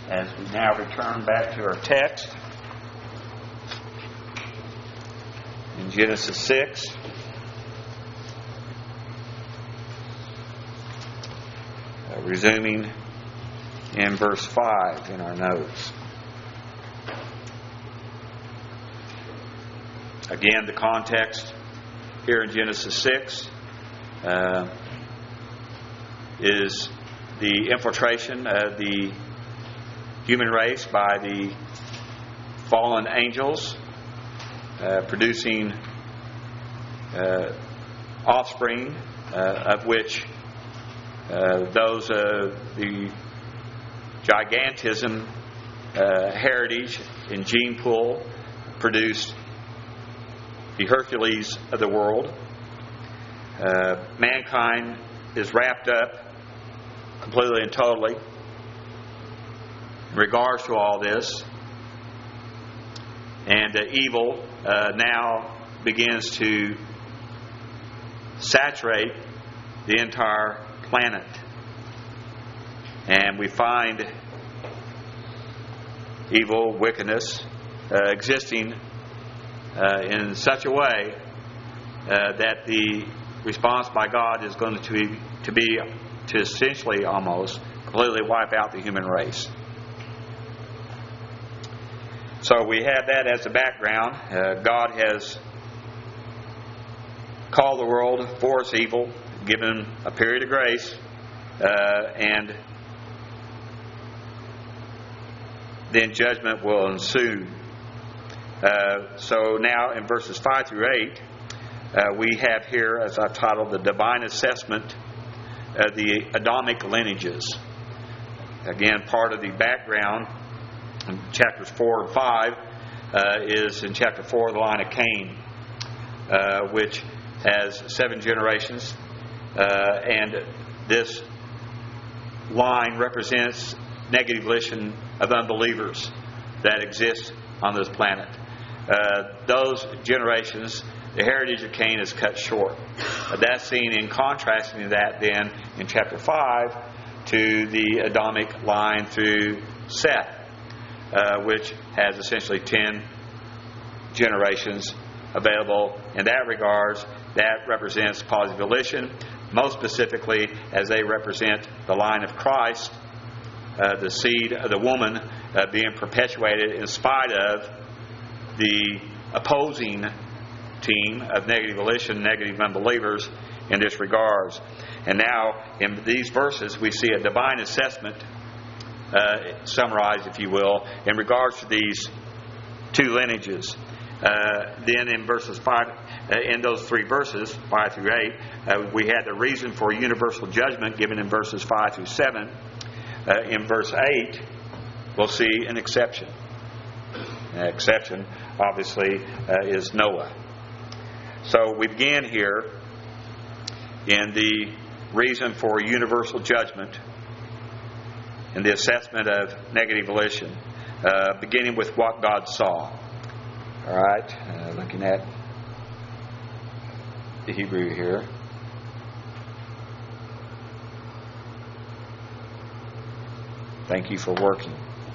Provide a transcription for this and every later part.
as we now return back to our text in Genesis 6. Resuming in verse 5 in our notes. Again, the context here in Genesis 6 is the infiltration of the human race by the fallen angels, producing offspring of which those of the gigantism heritage in gene pool produced the Hercules of the world. Mankind is wrapped up completely and totally in regards to all this, and evil now begins to saturate the entire planet, and we find evil, wickedness existing in such a way that the response by God is going to be to essentially almost completely wipe out the human race. So we have that as a background. God has called the world for its evil, given a period of grace, and then judgment will ensue. So now in verses 5 through 8, we have here, as I've titled, the divine assessment of the Adamic lineages. Again, part of the background in chapters 4 and 5 is in chapter 4 the line of Cain, which has 7 generations, and this line represents negative volition of unbelievers that exist on this planet. Those generations, the heritage of Cain is cut short. That's seen in contrasting to that then in chapter 5 to the Adamic line through Seth, which has essentially 10 generations available in that regards. That represents positive volition, most specifically as they represent the line of Christ, the seed of the woman being perpetuated in spite of the opposing team of negative volition, negative unbelievers in this regards. And now in these verses we see a divine assessment summarized, if you will, in regards to these 2 lineages. Then in verses 5, in those 3 verses, 5 through 8, we had the reason for universal judgment given in verses 5 through 7. In verse 8, we'll see an exception. An exception, obviously, is Noah. So we begin here in the reason for universal judgment in the assessment of negative volition, beginning with what God saw. All right, looking at the Hebrew here. Thank you for working.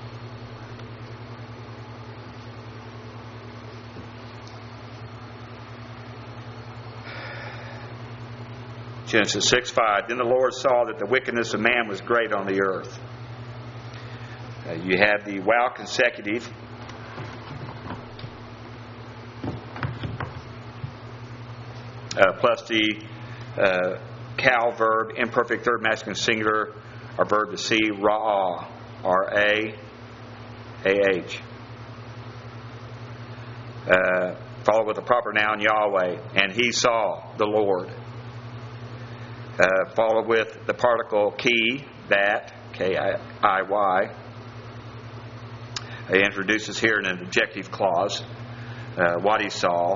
Genesis 6:5. Then the Lord saw that the wickedness of man was great on the earth. You have the wow consecutive. Plus the cow verb, imperfect third masculine singular, or verb to see, ra'ah, R-A-A-H. Followed with the proper noun, Yahweh, and he saw the Lord. Followed with the particle ki, that, K-I-Y. He introduces here in an objective clause what he saw.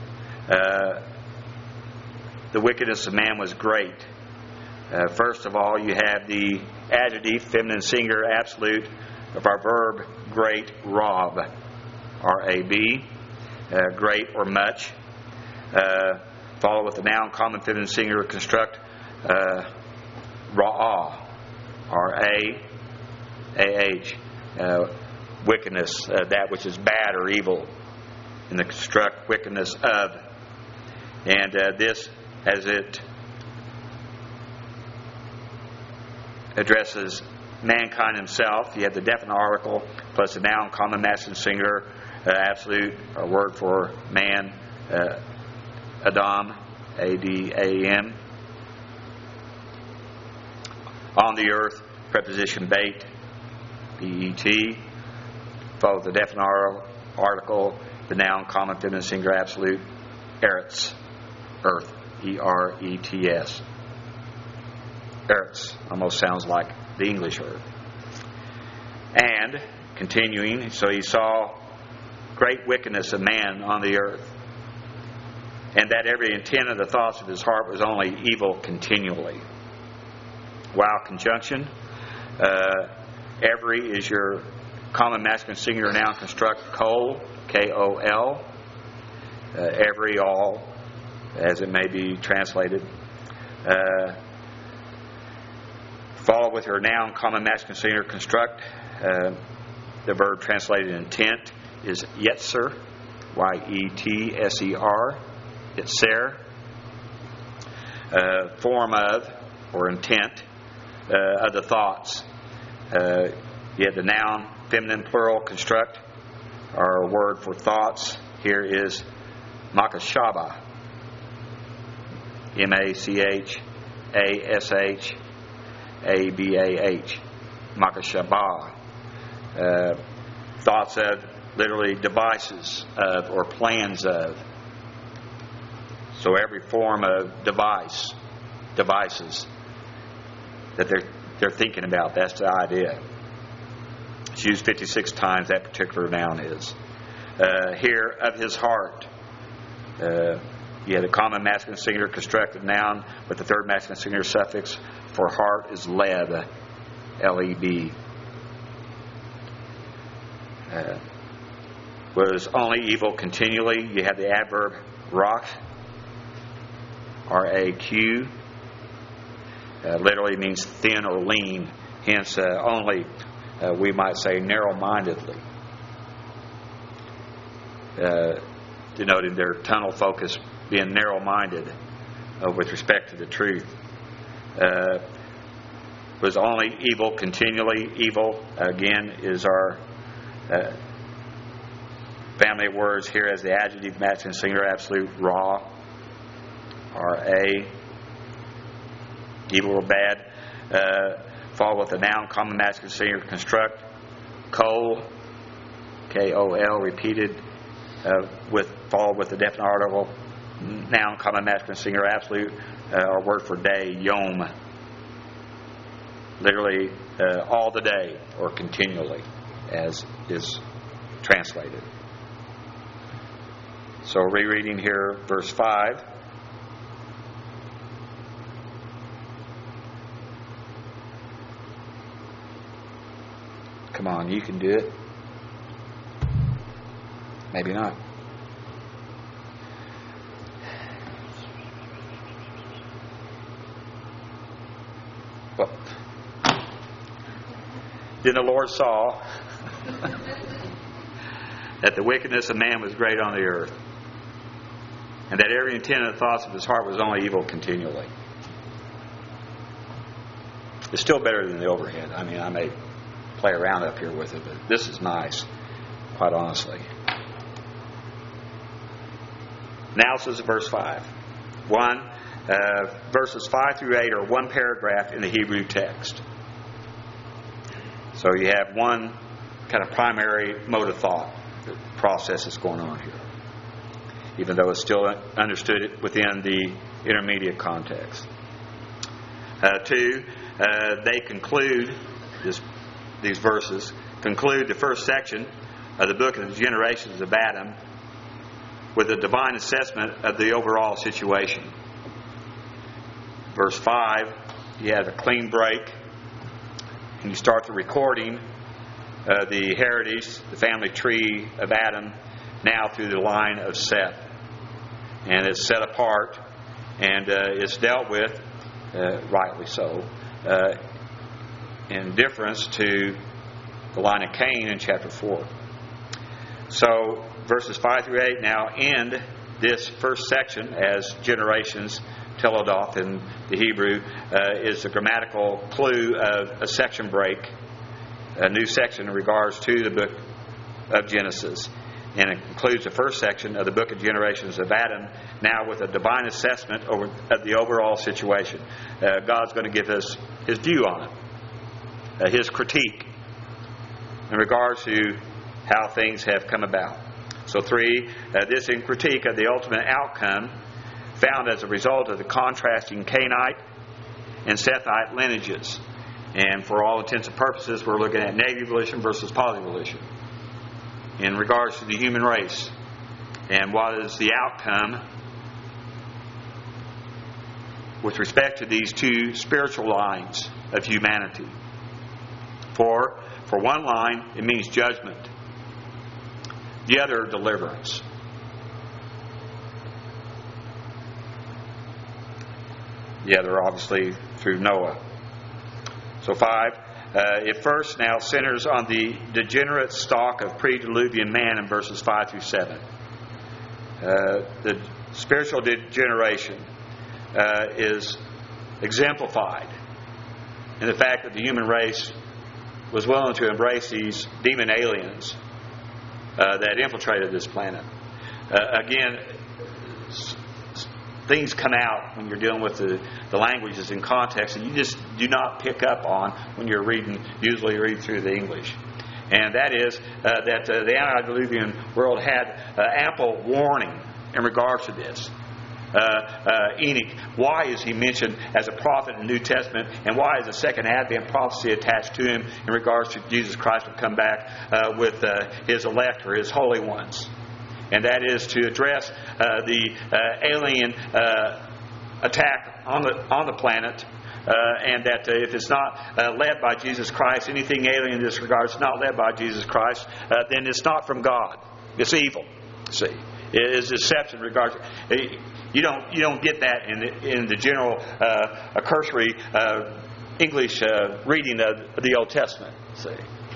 The wickedness of man was great. First of all, you have the adjective, feminine singular, absolute of our verb, great, Rab, R-A-B, great or much. Follow with the noun, common feminine singular, construct, Ra'ah, R-A-A-H. wickedness, that which is bad or evil, and the construct wickedness of. And this, as it addresses mankind himself, you have the definite article plus the noun, common, masculine, singular, absolute, a word for man, Adam, A-D-A-M. On the earth, preposition bait, B-E-T. Follow the definite article, the noun, common, feminine, singular, absolute, eretz, earth, E-R-E-T-S. Eretz almost sounds like the English earth. And, continuing, so he saw great wickedness of man on the earth, and that every intent of the thoughts of his heart was only evil continually. Wow, conjunction. Every is your common, masculine, singular noun construct, Kol, K-O-L. Every, all, as it may be translated. Follow with her noun, common, masculine, singular construct. The verb translated intent is yetzer, Y-E-T-S-E-R, yetzer. Form of, or intent, of the thoughts. You have the noun, feminine, plural, construct. Our word for thoughts here is makashaba. M-A-C-H-A-S-H-A-B-A-H. Makashaba. Thoughts of, literally devices of, or plans of. So every form of devices that they're thinking about, that's the idea. It's used 56 times, that particular noun is. Here, of his heart. You had a common, masculine, singular constructive noun with the third masculine singular suffix for heart is leb, L-E-B. Was only evil continually. You have the adverb rak, R-A-Q. Literally means thin or lean. Hence, only, we might say, narrow-mindedly. Denoting their tunnel focus being narrow-minded with respect to the truth. Was only evil continually. Evil, again, is our family of words here as the adjective, masculine, singular, absolute, raw, R-A. Evil or bad. Follow with the noun, common, masculine, singular, construct, Kol, K-O-L, repeated, follow with the definite article, noun, common, masculine, singular, absolute, our word for day, yom. Literally, all the day, or continually, as is translated. So rereading here, verse 5. Come on, you can do it. Maybe not. Well, then the Lord saw that the wickedness of man was great on the earth, and that every intent of the thoughts of his heart was only evil continually. It's still better than the overhead. I mean, I may play around up here with it, but this is nice, quite honestly. Analysis of verse 5. Verses 5 through 8 are one paragraph in the Hebrew text. So you have one kind of primary mode of thought, the process that's going on here, even though it's still understood within the intermediate context. 2, they conclude, these verses conclude the first section of the book of the generations of Adam with a divine assessment of the overall situation. Verse 5, you have a clean break, and you start the recording of the heritage, the family tree of Adam, now through the line of Seth. And it's set apart, and it's dealt with, rightly so, in difference to the line of Cain in chapter 4. So verses 5 through 8 now end this first section as generations. Teledoth in the Hebrew is the grammatical clue of a section break, a new section in regards to the book of Genesis. And it concludes the first section of the book of generations of Adam, now with a divine assessment of the overall situation. God's going to give us His view on it, His critique in regards to how things have come about. So 3, this in critique of the ultimate outcome found as a result of the contrasting Cainite and Sethite lineages. And for all intents and purposes, we're looking at negative volition versus positive volition in regards to the human race. And what is the outcome with respect to these two spiritual lines of humanity? For one line, it means judgment. The other, deliverance. The other, obviously, through Noah. So 5, it first now centers on the degenerate stock of pre-diluvian man in verses 5 through 7. The spiritual degeneration is exemplified in the fact that the human race was willing to embrace these demon aliens that infiltrated this planet. Again, things come out when you're dealing with the languages in context that you just do not pick up on when you're usually read through the English. And that is that the antediluvian world had ample warning in regards to this. Enoch, why is he mentioned as a prophet in the New Testament, and why is the second Advent prophecy attached to him in regards to Jesus Christ will come back with His elect or His holy ones? And that is to address the alien attack on the planet, and that if it's not led by Jesus Christ, anything alien in this regard is not led by Jesus Christ, then it's not from God. It's evil. See, it is deception. Regards you don't get that in the general cursory English reading of the Old Testament. See,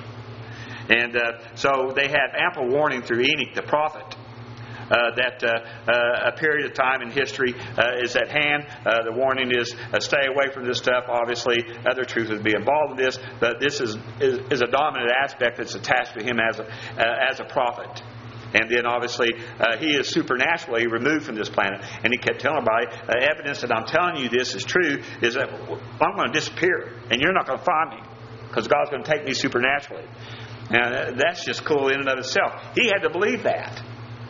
and so they had ample warning through Enoch the prophet. That a period of time in history is at hand. The warning is stay away from this stuff. Obviously, other truth would be involved in this, but this is a dominant aspect that's attached to him as a prophet. And then obviously he is supernaturally removed from this planet. And he kept telling everybody, evidence that I'm telling you this is true is that I'm going to disappear and you're not going to find me because God's going to take me supernaturally. Now that's just cool in and of itself. He had to believe that.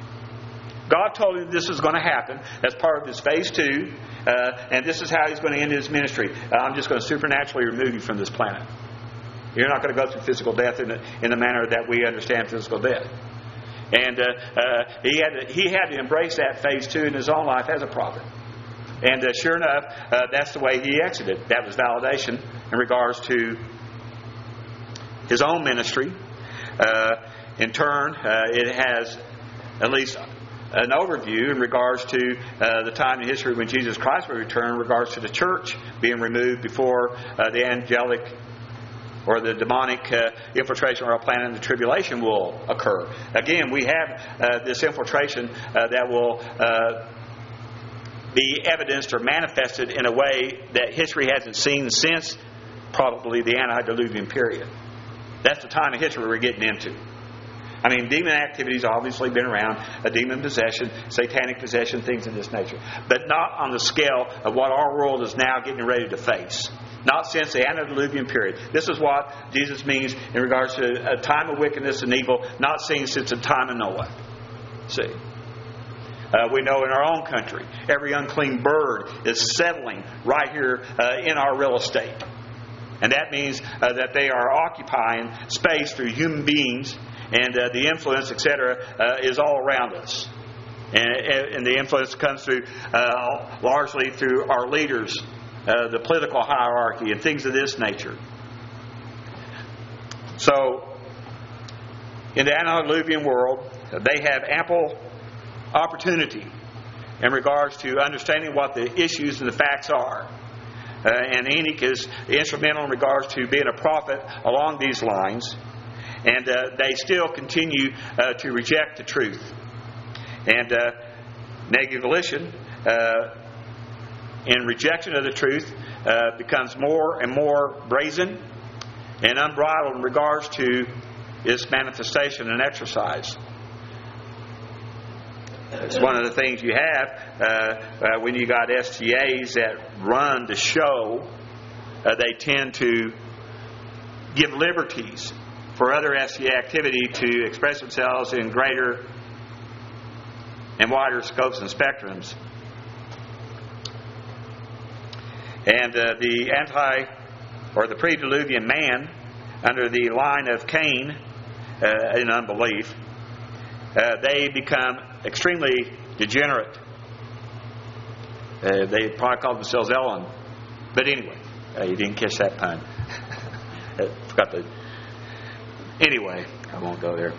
God told him this is going to happen as part of his phase 2, and this is how he's going to end his ministry. I'm just going to supernaturally remove you from this planet. You're not going to go through physical death in the manner that we understand physical death. And he had to embrace that phase 2 in his own life as a prophet. And sure enough, that's the way he exited. That was validation in regards to his own ministry. In turn, it has at least an overview in regards to the time in history when Jesus Christ will return in regards to the church being removed before the angelic or the demonic infiltration of our planet and the tribulation will occur. Again, we have this infiltration that will be evidenced or manifested in a way that history hasn't seen since probably the antediluvian period. That's the time of history we're getting into. I mean, demon activity's obviously been around, a demon possession, satanic possession, things of this nature. But not on the scale of what our world is now getting ready to face. Not since the antediluvian period. This is what Jesus means in regards to a time of wickedness and evil, not seen since the time of Noah. See? We know in our own country, every unclean bird is settling right here in our real estate. And that means that they are occupying space through human beings. And the influence, etc., is all around us. And the influence comes through largely through our leaders, the political hierarchy, and things of this nature. So, in the antediluvian world, they have ample opportunity in regards to understanding what the issues and the facts are. And Enoch is instrumental in regards to being a prophet along these lines. And they still continue to reject the truth. And negative volition, in rejection of the truth, becomes more and more brazen and unbridled in regards to its manifestation and exercise. It's one of the things you have when you got STAs that run the show. They tend to give liberties for other STA activity to express themselves in greater and wider scopes and spectrums. And the pre-diluvian man, under the line of Cain in unbelief, they become extremely degenerate. They probably called themselves Ellen. But anyway, you didn't catch that pun. Anyway, I won't go there.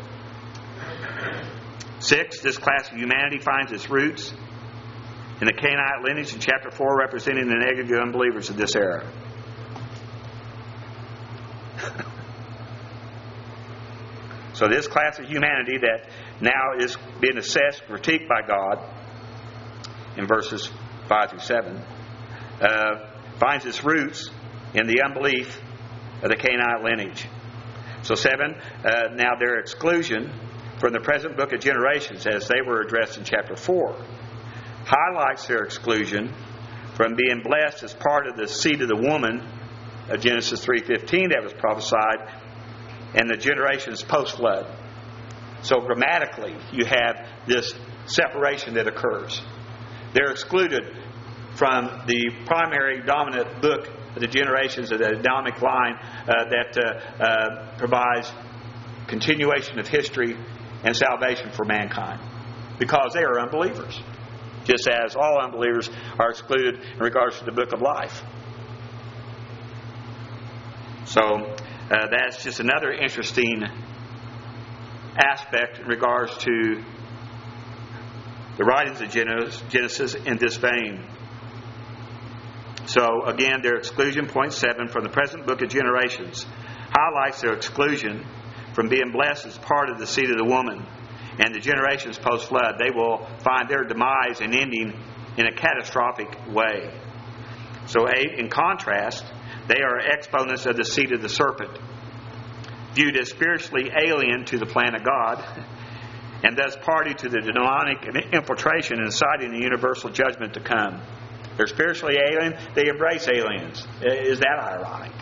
6, this class of humanity finds its roots in the Canaanite lineage in chapter 4, representing the negative unbelievers of this era. So this class of humanity that now is being assessed, critiqued by God in verses 5 through 7, finds its roots in the unbelief of the Canaanite lineage. So 7, now their exclusion from the present book of generations, as they were addressed in chapter 4, highlights their exclusion from being blessed as part of the seed of the woman of Genesis 3:15 that was prophesied, and the generations post-flood. So grammatically, you have this separation that occurs. They're excluded from the primary dominant book of the generations of the Adamic line that provides continuation of history and salvation for mankind, because they are unbelievers, just as all unbelievers are excluded in regards to the book of life. So that's just another interesting aspect in regards to the writings of Genesis in this vein. So again, their exclusion, point 7, from the present book of generations, highlights their exclusion from being blessed as part of the seed of the woman and the generations post-flood. They will find their demise and ending in a catastrophic way. So 8, in contrast, they are exponents of the seed of the serpent, viewed as spiritually alien to the plan of God, and thus party to the demonic infiltration and inciting the universal judgment to come. They're spiritually alien. They embrace aliens. Is that ironic?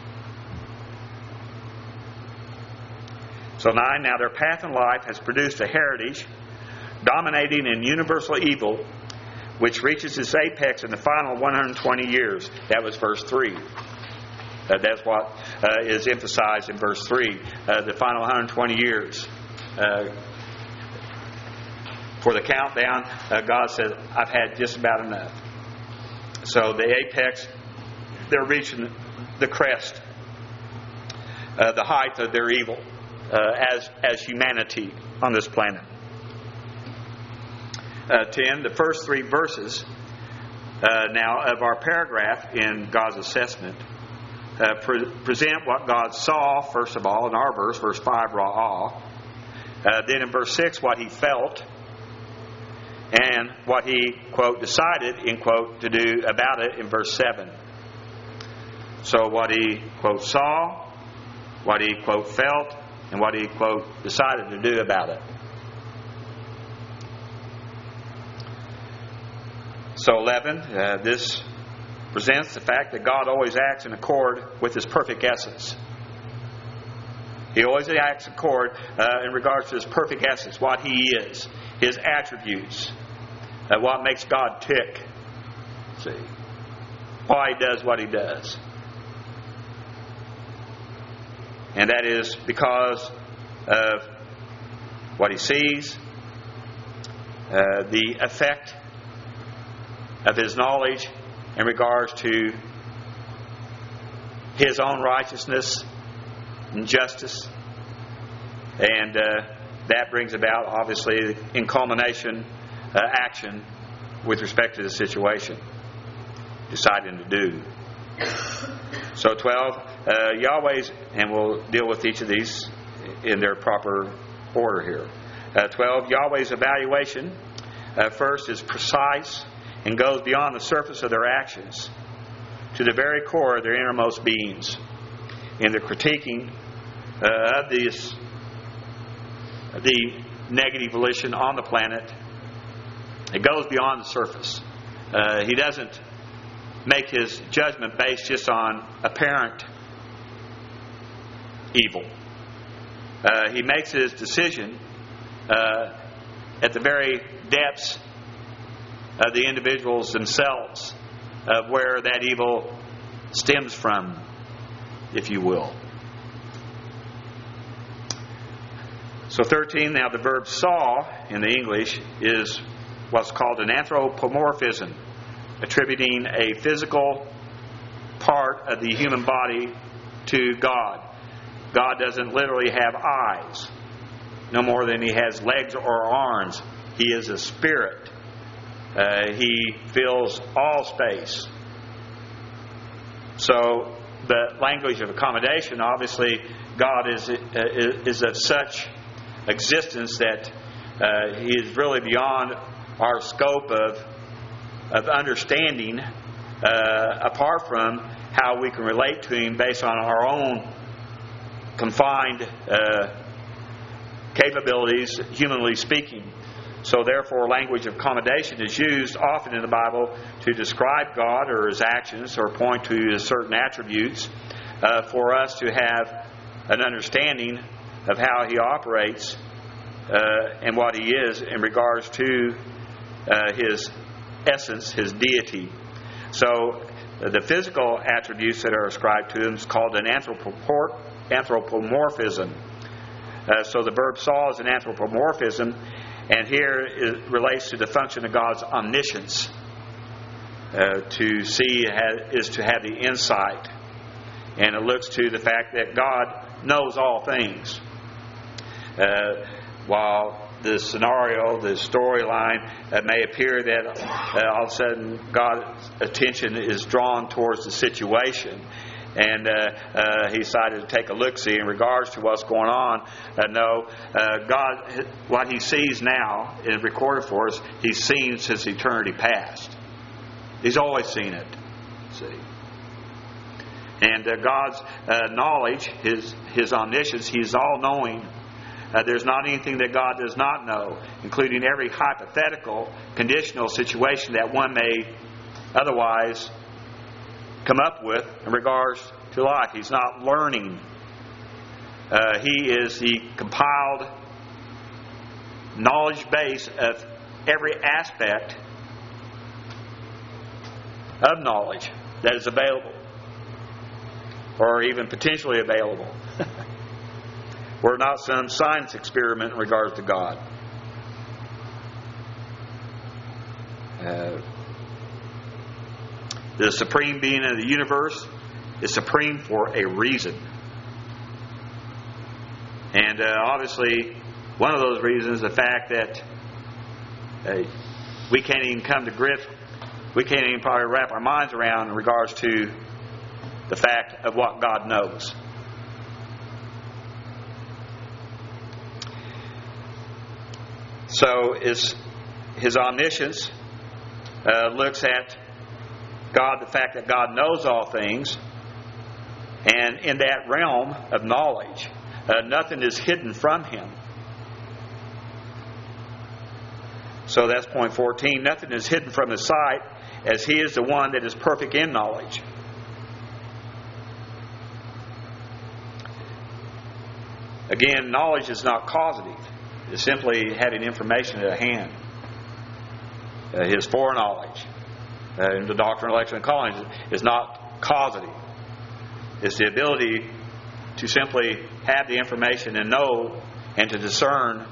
So 9, now their path in life has produced a heritage dominating in universal evil, which reaches its apex in the final 120 years. That was verse 3. That's what is emphasized in verse 3. The final 120 years. For the countdown, God said, I've had just about enough. So the apex, they're reaching the crest, the height of their evil as humanity on this planet. 10, the first 3 verses now of our paragraph in God's assessment present what God saw, first of all, in our verse 5, ra'ah. Then in verse 6, what He felt, and what He, quote, decided, end quote, to do about it in verse 7. So what He, quote, saw, what He, quote, felt, and what He, quote, decided to do about it. So 11, this presents the fact that God always acts in accord with His perfect essence. He always acts in accord in regards to His perfect essence, what He is, His attributes, what makes God tick. See, why He does what He does. And that is because of what He sees, the effect of His knowledge in regards to His own righteousness and justice. And that brings about, obviously, in culmination, action with respect to the situation, deciding to do. So 12, Yahweh's, and we'll deal with each of these in their proper order here. 12, Yahweh's evaluation first is precise and goes beyond the surface of their actions to the very core of their innermost beings. In the critiquing of the negative volition on the planet, it goes beyond the surface. He doesn't make his judgment based just on apparent evil. He makes his decision at the very depths of the individuals themselves, of where that evil stems from, if you will. So 13, now the verb saw in the English is what's called an anthropomorphism, attributing a physical part of the human body to God. God doesn't literally have eyes, no more than He has legs or arms. He is a spirit. He fills all space. So the language of accommodation, obviously, God is of such existence that He is really beyond our scope of understanding, apart from how we can relate to Him based on our own confined capabilities, humanly speaking. So therefore, language of accommodation is used often in the Bible to describe God or His actions or point to His certain attributes for us to have an understanding of how He operates and what He is in regards to His essence, His deity. So the physical attributes that are ascribed to Him is called an anthropomorphism. So the verb saw is an anthropomorphism, and here it relates to the function of God's omniscience. To see is to have the insight, and it looks to the fact that God knows all things. While the scenario, the storyline, may appear that all of a sudden God's attention is drawn towards the situation, and He decided to take a look-see in regards to what's going on. No, God, what He sees now is recorded for us. He's seen since eternity past. He's always seen it. See, and God's knowledge, His omniscience, He's all-knowing. There's not anything that God does not know, including every hypothetical, conditional situation that one may otherwise come up with in regards to life. He's not learning. He is the compiled knowledge base of every aspect of knowledge that is available, or even potentially available. We're not some science experiment in regards to God. The supreme being of the universe is supreme for a reason. And obviously, one of those reasons is the fact that we can't even come to grips, we can't even probably wrap our minds around in regards to the fact of what God knows. So His omniscience looks at God, the fact that God knows all things, and in that realm of knowledge, nothing is hidden from Him. So that's point 14. Nothing is hidden from His sight, as He is the one that is perfect in knowledge. Again, knowledge is not causative. It's simply having information at hand. His foreknowledge in the doctrine of election and calling is not causative. It's the ability to simply have the information and know and to discern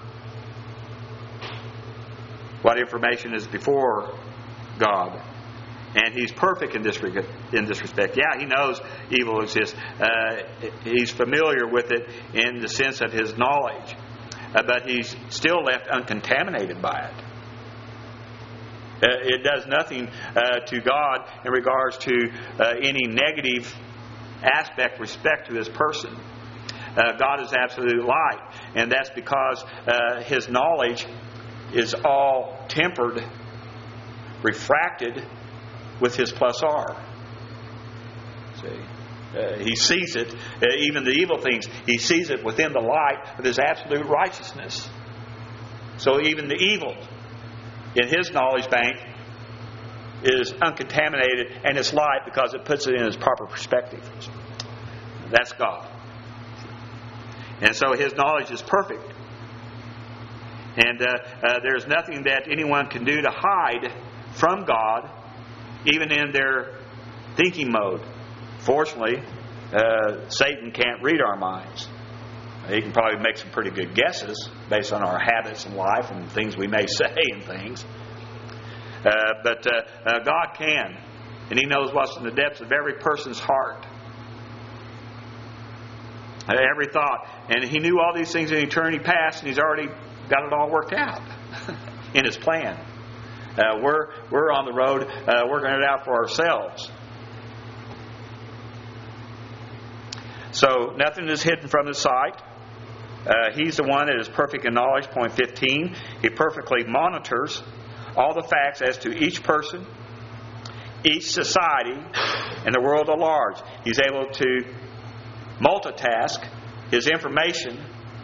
what information is before God. And He's perfect in this respect. Yeah, He knows evil exists. He's familiar with it in the sense of His knowledge. But He's still left uncontaminated by it. It does nothing to God in regards to any negative aspect respect to His person. God is absolute light. And that's because His knowledge is all tempered, refracted with His plus R. See? He sees it, even the evil things, He sees it within the light of His absolute righteousness. So even the evil in His knowledge bank is uncontaminated, and it's light because it puts it in its proper perspective. That's God. And so His knowledge is perfect. And there's nothing that anyone can do to hide from God, even in their thinking mode. Fortunately, Satan can't read our minds. He can probably make some pretty good guesses based on our habits in life and things we may say and things. But God can. And He knows what's in the depths of every person's heart. Every thought. And He knew all these things in eternity past, and He's already got it all worked out in His plan. We're on the road working it out for ourselves. So nothing is hidden from His sight. He's the one that is perfect in knowledge. Point 15. He perfectly monitors all the facts as to each person, each society, and the world at large. He's able to multitask His information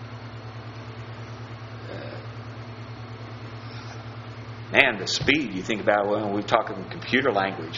man, the speed you think about when we talk in computer language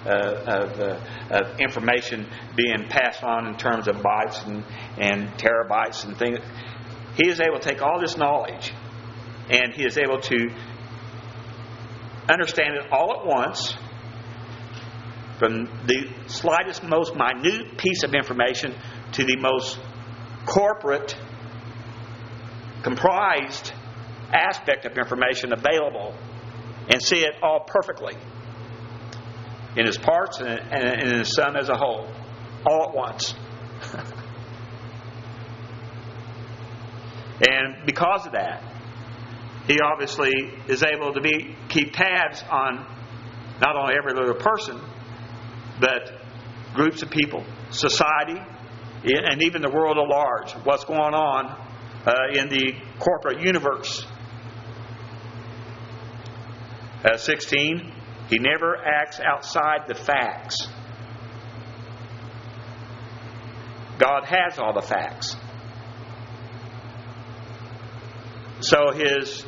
of information being passed on in terms of bytes and terabytes and things. He is able to take all this knowledge and He is able to understand it all at once, from the slightest, most minute piece of information to the most corporate, comprised aspect of information available, and see it all perfectly in His parts and in His Son as a whole, all at once. And because of that, He obviously is able to keep tabs on not only every little person, but groups of people, society, and even the world at large. What's going on in the corporate universe. 16, He never acts outside the facts. God has all the facts. So His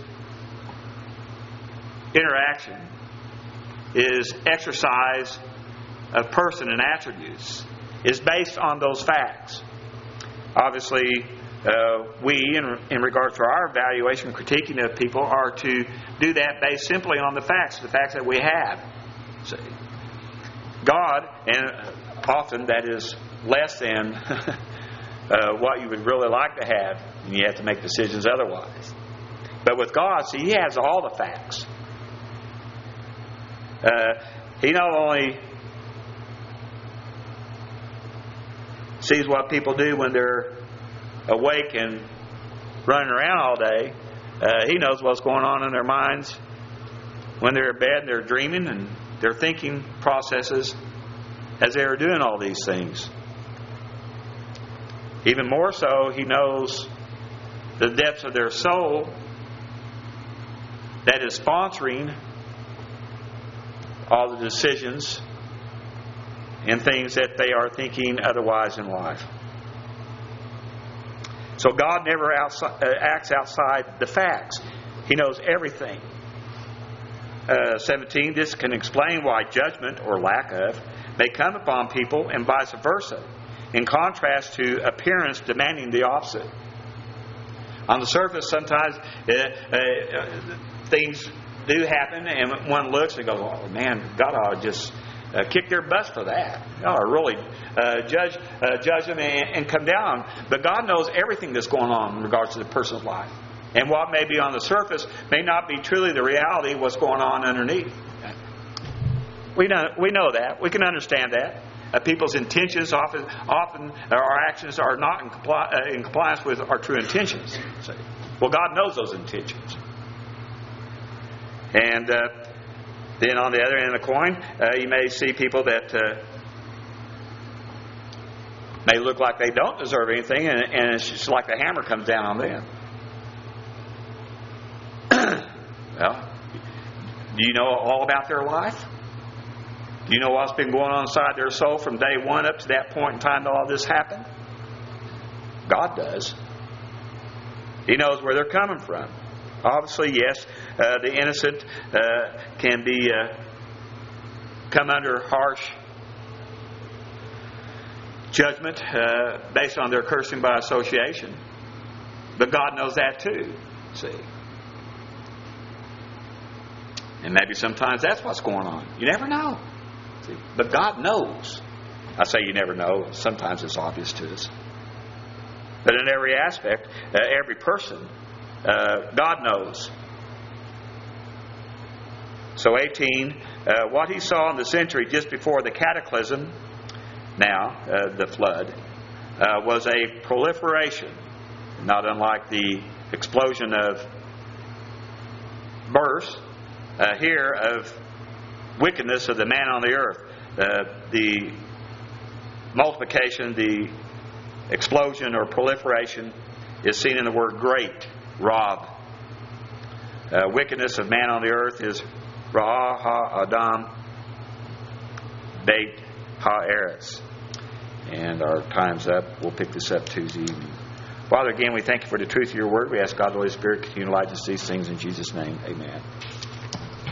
interaction, His exercise of person and attributes is based on those facts. Obviously, we, in regard to our evaluation and critiquing of people, are to do that based simply on the facts that we have. See, God, and often that is less than what you would really like to have, and you have to make decisions otherwise. But with God, see, He has all the facts. He not only sees what people do when they're awake and running around all day. He knows what's going on in their minds when they're in bed and they're dreaming and their thinking processes as they are doing all these things. Even more so, He knows the depths of their soul that is sponsoring all the decisions and things that they are thinking otherwise in life. So God never acts outside the facts. He knows everything. 17, this can explain why judgment, or lack of, may come upon people and vice versa, in contrast to appearance demanding the opposite. On the surface, sometimes things do happen, and one looks and goes, "Oh man, God ought to just kick their butts for that. Or really judge them and come down." But God knows everything that's going on in regards to the person's life. And what may be on the surface may not be truly the reality of what's going on underneath. We know that. We can understand that. People's intentions often our actions are not in compliance with our true intentions. Well, God knows those intentions. And then on the other end of the coin, you may see people that may look like they don't deserve anything, and it's just like the hammer comes down on them. Well, do you know all about their life? Do you know what's been going on inside their soul from day one up to that point in time that all this happened? God does. He knows where they're coming from. Obviously, yes, the innocent can be come under harsh judgment based on their cursing by association. But God knows that too, see. And maybe sometimes that's what's going on. You never know. See? But God knows. I say you never know. Sometimes it's obvious to us. But in every aspect, every person, God knows. So 18, what he saw in the century just before the cataclysm, now the flood, was a proliferation, not unlike the explosion of birth here of wickedness of the man on the earth. The multiplication, the explosion or proliferation is seen in the word great, Rav. Wickedness of man on the earth is Ra Ha Adam Beit Ha Eretz. And our time's up. We'll pick this up Tuesday evening. Father, again, we thank you for the truth of your word. We ask God, the Holy Spirit, continue to light us these things in Jesus' name. Amen.